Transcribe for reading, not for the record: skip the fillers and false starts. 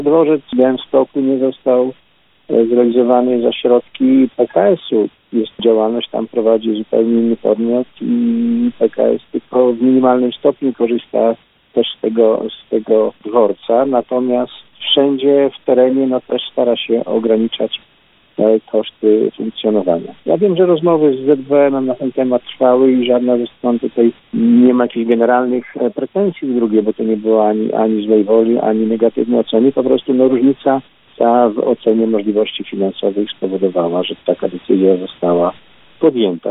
Dworzec w Białymstoku nie został zrealizowany za środki PKS-u. Jest działalność, tam prowadzi zupełnie inny podmiot i PKS tylko w minimalnym stopniu korzysta też z tego dworca, natomiast wszędzie w terenie też stara się ograniczać koszty funkcjonowania. Ja wiem, że rozmowy z ZWM-em na ten temat trwały i żadna ze stron tutaj nie ma jakichś generalnych pretensji do drugiej, bo to nie było ani złej woli, ani negatywnej oceny. Po prostu różnica ta w ocenie możliwości finansowych spowodowała, że taka decyzja została podjęta.